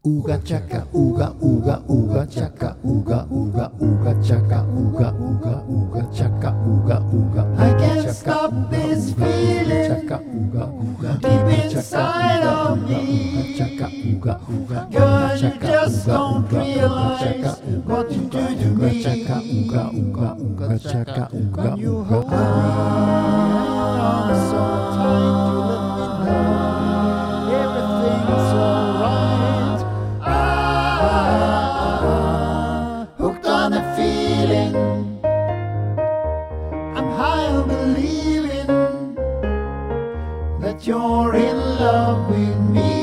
Uga chaka, uga, uga, uga chaka, uga, uga, uga chaka, uga, uga, uga chaka, uga, uga. I can't stop this feeling deep inside of me. Girl, you just don't realize what you do to me. When you hold me, I'm so tight, you let me know everything's alright. Hooked on a feeling, I'm high on believing that you're in love with me.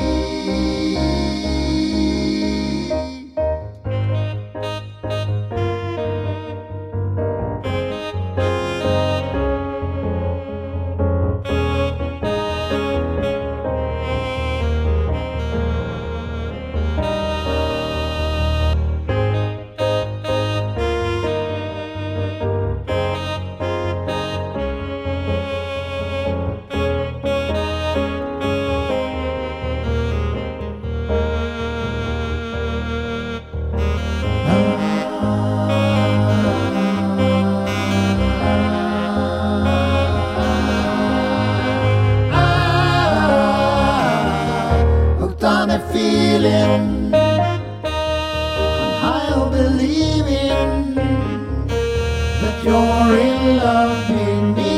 On a feeling, I'm high on believing that you're in love with me.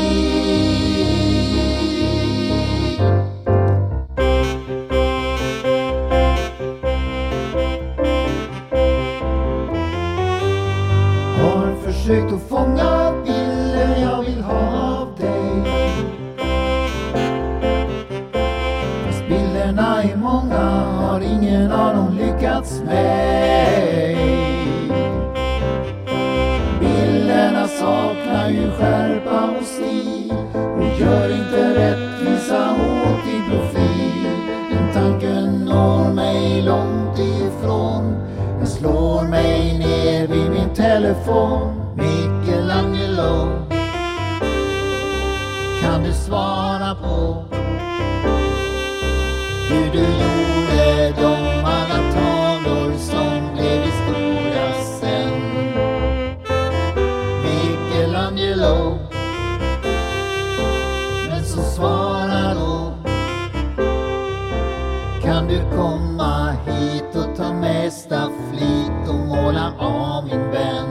Har försökt att fånga bilder jag vill ha av dig. Bilderna är många, har ingen av dem lyckats med. Bilderna saknar ju skärpa och stil och gör inte rättvisa åt din profil. Den tanken når mig långt ifrån, den slår mig ner vid min telefon. Michelangelo, kan du svara på hur du gjorde de alla tavlor som blev historia sen? Michelangelo, men så svara då. Kan du komma hit och ta mesta flit och måla av min vän?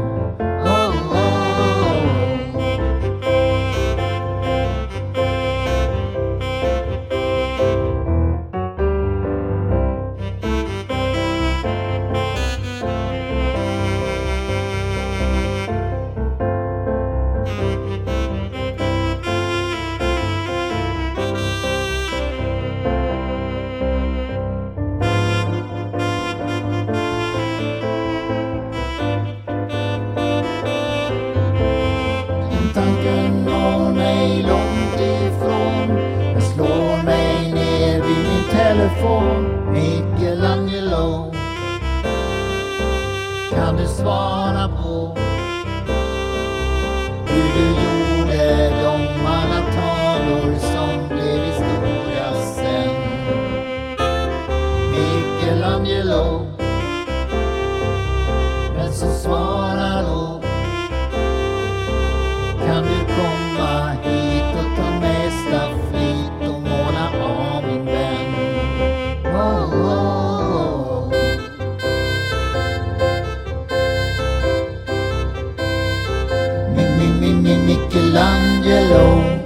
Tanken når mig långt ifrån, den slår mig ner vid min telefon. Michelangelo, kan du svara på hur du gjorde de alla tavlor som blev historia sen? Michelangelo, men så svara då. Kan du komma hit och ta mesta flit och måla av min vän? Oh, oh, oh. Michelangelo.